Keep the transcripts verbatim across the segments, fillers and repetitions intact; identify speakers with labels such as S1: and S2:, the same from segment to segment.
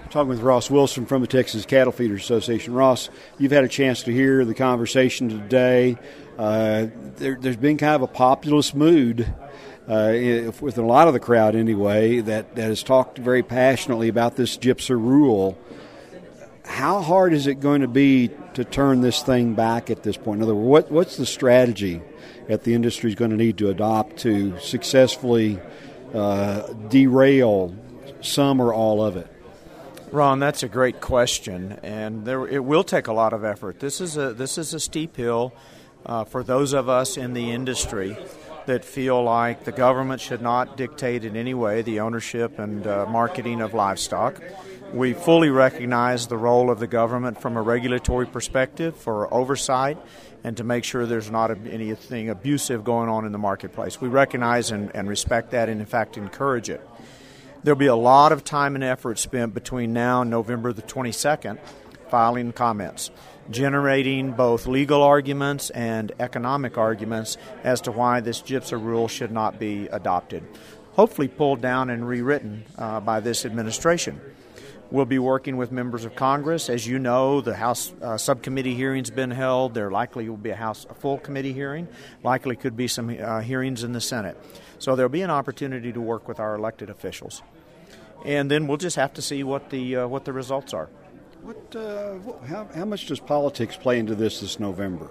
S1: Talking with Ross Wilson from the Texas Cattle Feeders Association. Ross, you've had a chance to hear the conversation today. Uh, there, there's been kind of a populist mood uh, with a lot of the crowd anyway that, that has talked very passionately about this GIPSA rule. How hard is it going to be to turn this thing back at this point? In other words, what, what's the strategy that the industry is going to need to adopt to successfully uh, derail some or all of it?
S2: Ron, that's a great question, and there, it will take a lot of effort. This is a this is a steep hill uh, for those of us in the industry that feel like the government should not dictate in any way the ownership and uh, marketing of livestock. We fully recognize the role of the government from a regulatory perspective for oversight and to make sure there's not anything abusive going on in the marketplace. We recognize and, and respect that and, in fact, encourage it. There'll be a lot of time and effort spent between now and November the twenty-second filing comments, generating both legal arguments and economic arguments as to why this GIPSA rule should not be adopted, hopefully pulled down and rewritten uh, by this administration. We'll be working with members of Congress. As you know, the House uh, subcommittee hearing's been held. There likely will be a House a full committee hearing. Likely could be some uh, hearings in the Senate. So there'll be an opportunity to work with our elected officials. And then we'll just have to see what the uh, what the results are.
S1: What, uh, what how, how much does politics play into this this November?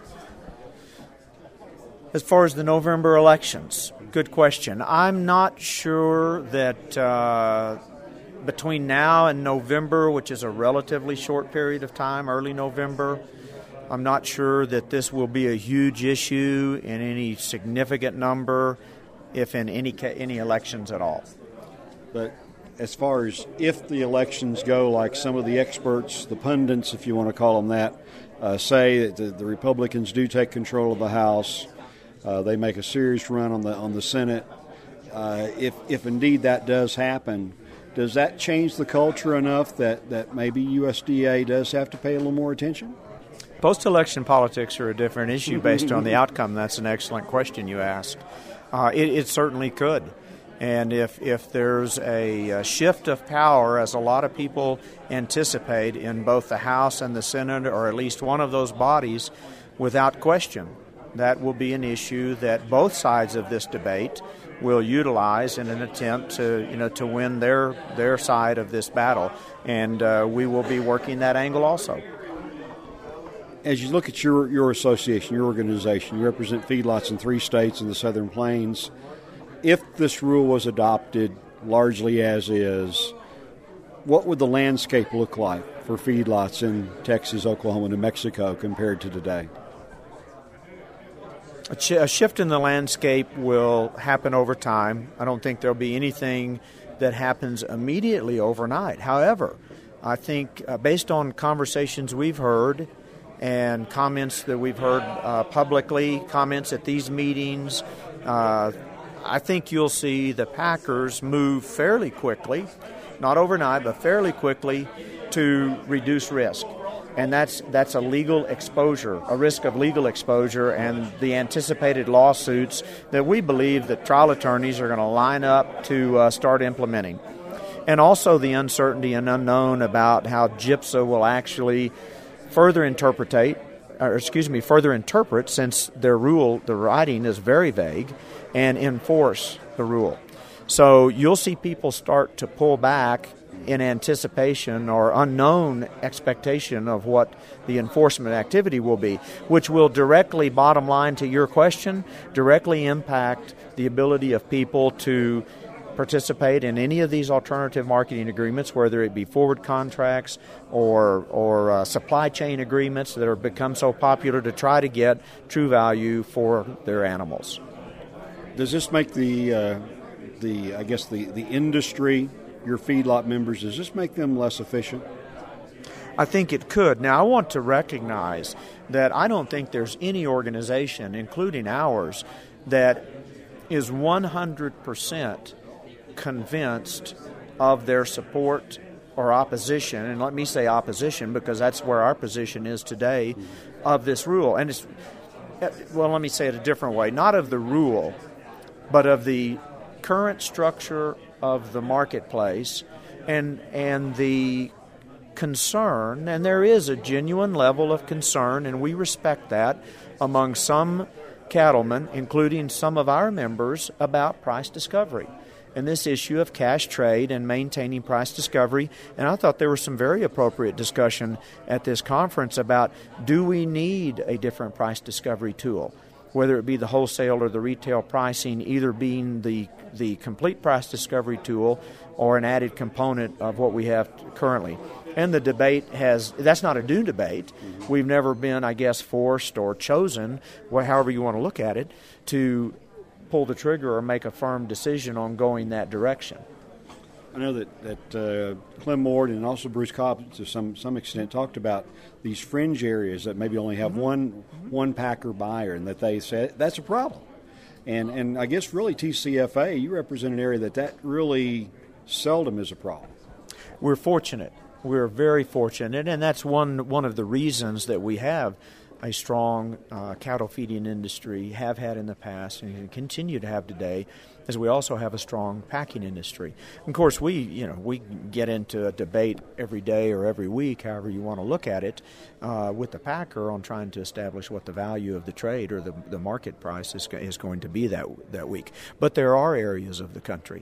S2: As far as the November elections, good question. I'm not sure that uh, between now and November, which is a relatively short period of time, early November, I'm not sure that this will be a huge issue in any significant number, if in any any elections at all.
S1: But as far as if the elections go, like some of the experts, the pundits, if you want to call them that, uh, say that the, the Republicans do take control of the House, uh, they make a serious run on the on the Senate. Uh, if if indeed that does happen, does that change the culture enough that, that maybe U S D A does have to pay a little more attention?
S2: Post-election politics are a different issue based on the outcome. That's an excellent question you asked. Uh, it, it certainly could. And if, if there's a, a shift of power, as a lot of people anticipate in both the House and the Senate, or at least one of those bodies, without question, that will be an issue that both sides of this debate will utilize in an attempt to, you know, to win their their side of this battle. And uh, we will be working that angle also.
S1: As you look at your, your association, your organization, you represent feedlots in three states in the Southern Plains. If this rule was adopted largely as is, what would the landscape look like for feedlots in Texas, Oklahoma, New Mexico compared to today?
S2: A, ch- a shift in the landscape will happen over time. I don't think there'll be anything that happens immediately overnight. However, I think uh, based on conversations we've heard and comments that we've heard uh, publicly, comments at these meetings, uh, I think you'll see the packers move fairly quickly, not overnight, but fairly quickly to reduce risk. And that's that's a legal exposure, a risk of legal exposure, and the anticipated lawsuits that we believe that trial attorneys are going to line up to uh, start implementing. And also the uncertainty and unknown about how GIPSA will actually further interpretate, or excuse me, further interpret, since their rule, the writing is very vague, and enforce the rule. So you'll see people start to pull back in anticipation or unknown expectation of what the enforcement activity will be, which will directly, bottom line to your question, directly impact the ability of people to participate in any of these alternative marketing agreements, whether it be forward contracts or or uh, supply chain agreements that have become so popular to try to get true value for their animals.
S1: Does this make the, uh, the I guess, the, the industry, your feedlot members, does this make them less efficient?
S2: I think it could. Now, I want to recognize that I don't think there's any organization, including ours, that is one hundred percent convinced of their support or opposition, and let me say opposition because that's where our position is today, of this rule. And it's, well, let me say it a different way, not of the rule, but of the current structure of the marketplace And and the concern, and there is a genuine level of concern, and we respect that, among some cattlemen, including some of our members, about price discovery and this issue of cash trade and maintaining price discovery. And I thought there was some very appropriate discussion at this conference about, do we need a different price discovery tool, whether it be the wholesale or the retail pricing, either being the the complete price discovery tool or an added component of what we have currently. And the debate has, that's not a new debate. Mm-hmm. We've never been, I guess, forced or chosen, however you want to look at it, to pull the trigger or make a firm decision on going that direction.
S1: I know that, that uh, Clem Ward and also Bruce Cobb, to some some extent, talked about these fringe areas that maybe only have mm-hmm. one mm-hmm. one packer buyer, and that they said that's a problem. And and I guess really T C F A, you represent an area that that really seldom is a problem.
S2: We're fortunate. We're very fortunate, and that's one one of the reasons that we have a strong uh, cattle feeding industry, have had in the past, and continue to have today, as we also have a strong packing industry. Of course, we you know we get into a debate every day or every week, however you want to look at it, uh, with the packer on trying to establish what the value of the trade or the, the market price is, is going to be that that week. But there are areas of the country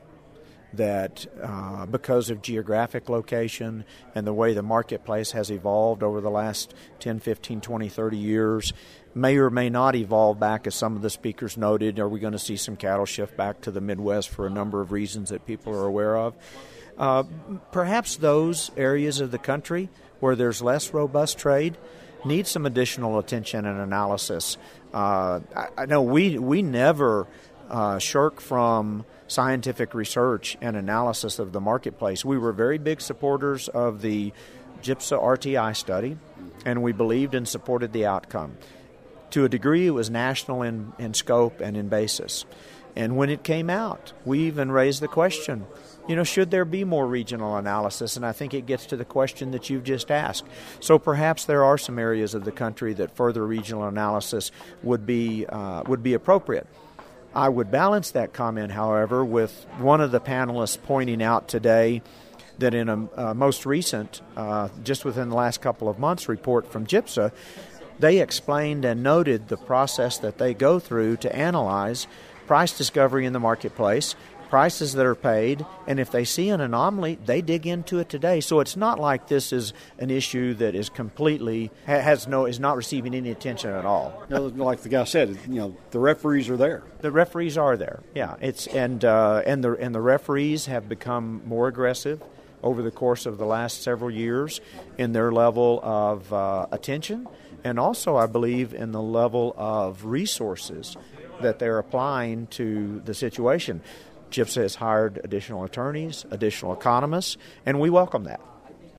S2: that uh, because of geographic location and the way the marketplace has evolved over the last ten, fifteen, twenty, thirty years, may or may not evolve back, as some of the speakers noted. Are we going to see some cattle shift back to the Midwest for a number of reasons that people are aware of? Uh, perhaps those areas of the country where there's less robust trade need some additional attention and analysis. Uh, I, I know we, we never uh, shirk from scientific research and analysis of the marketplace. We were very big supporters of the GIPSA R T I study, and we believed and supported the outcome. To a degree, it was national in, in scope and in basis. And when it came out, we even raised the question, you know, should there be more regional analysis? And I think it gets to the question that you've just asked. So perhaps there are some areas of the country that further regional analysis would be uh, would be appropriate. I would balance that comment, however, with one of the panelists pointing out today that in a uh, most recent, uh, just within the last couple of months, report from GIPSA, they explained and noted the process that they go through to analyze price discovery in the marketplace, prices that are paid, and if they see an anomaly, they dig into it today. So it's not like this is an issue that is completely has no is not receiving any attention at all.
S1: No, like the guy said, you know, the referees are there.
S2: The referees are there. Yeah, it's and uh, and the and the referees have become more aggressive over the course of the last several years in their level of uh, attention, and also I believe in the level of resources that they're applying to the situation. GIPSA has hired additional attorneys, additional economists, and we welcome that.